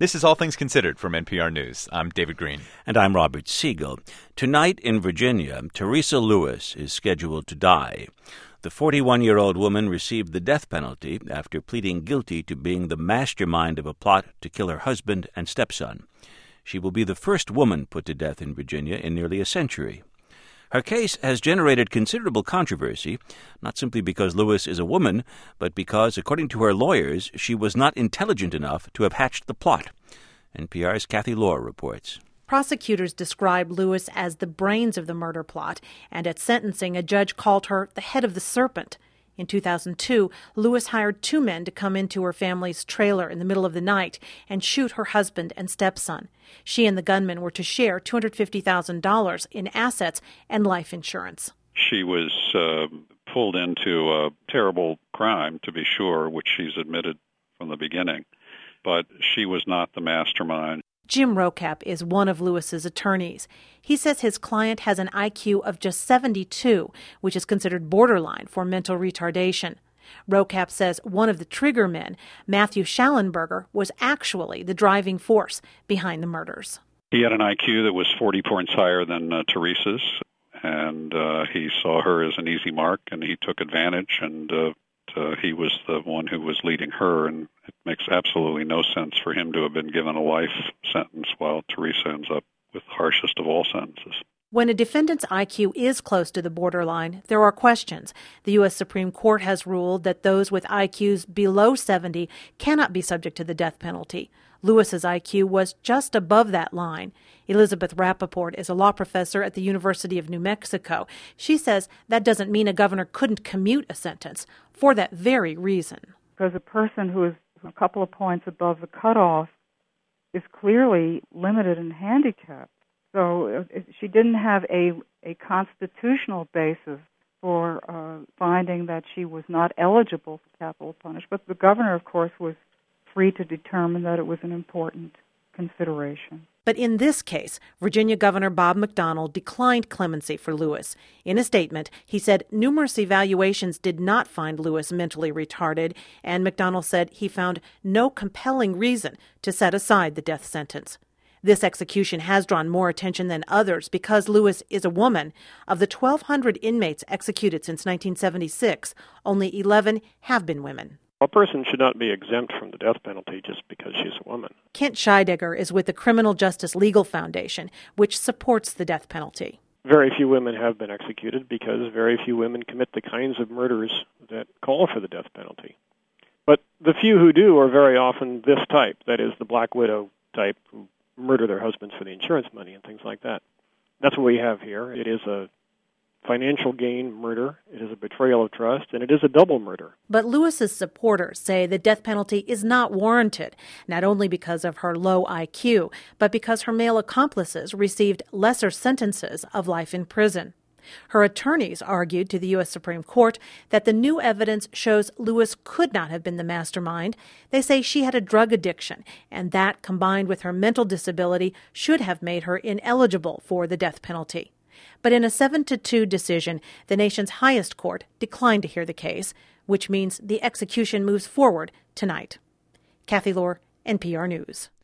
This is All Things Considered from NPR News. I'm David Green. And I'm Robert Siegel. Tonight in Virginia, Teresa Lewis is scheduled to die. The 41-year-old woman received the death penalty after pleading guilty to being the mastermind of a plot to kill her husband and stepson. She will be the first woman put to death in Virginia in nearly a century. Her case has generated considerable controversy, not simply because Lewis is a woman, but because, according to her lawyers, she was not intelligent enough to have hatched the plot. NPR's Kathy Lohr reports. Prosecutors described Lewis as the brains of the murder plot, and at sentencing, a judge called her the head of the serpent. In 2002, Lewis hired two men to come into her family's trailer in the middle of the night and shoot her husband and stepson. She and the gunman were to share $250,000 in assets and life insurance. She was pulled into a terrible crime, to be sure, which she's admitted from the beginning, but she was not the mastermind. Jim Rocap is one of Lewis's attorneys. He says his client has an IQ of just 72, which is considered borderline for mental retardation. Rocap says one of the trigger men, Matthew Schallenberger, was actually the driving force behind the murders. He had an IQ that was 40 points higher than Teresa's, and he saw her as an easy mark, and he took advantage, and he was the one who was leading her, and it makes absolutely no sense for him to have been given a life sentence while Teresa ends up with the harshest of all sentences. When a defendant's IQ is close to the borderline, there are questions. The U.S. Supreme Court has ruled that those with IQs below 70 cannot be subject to the death penalty. Lewis's IQ was just above that line. Elizabeth Rappaport is a law professor at the University of New Mexico. She says that doesn't mean a governor couldn't commute a sentence for that very reason. Because a person who is a couple of points above the cutoff is clearly limited and handicapped. So she didn't have a constitutional basis for finding that she was not eligible for capital punishment. But the governor, of course, was free to determine that it was an important consideration. But in this case, Virginia Governor Bob McDonnell declined clemency for Lewis. In a statement, he said numerous evaluations did not find Lewis mentally retarded, and McDonnell said he found no compelling reason to set aside the death sentence. This execution has drawn more attention than others because Lewis is a woman. Of the 1,200 inmates executed since 1976, only 11 have been women. A person should not be exempt from the death penalty just because she's a woman. Kent Scheidegger is with the Criminal Justice Legal Foundation, which supports the death penalty. Very few women have been executed because very few women commit the kinds of murders that call for the death penalty. But the few who do are very often this type, that is, the Black Widow type, who murder their husbands for the insurance money and things like that. That's what we have here. It is a financial gain murder, it is a betrayal of trust, and it is a double murder. But Lewis's supporters say the death penalty is not warranted, not only because of her low IQ, but because her male accomplices received lesser sentences of life in prison. Her attorneys argued to the U.S. Supreme Court that the new evidence shows Lewis could not have been the mastermind. They say she had a drug addiction, and that, combined with her mental disability, should have made her ineligible for the death penalty. But in a 7-2 decision, the nation's highest court declined to hear the case, which means the execution moves forward tonight. Kathy Lohr, NPR News.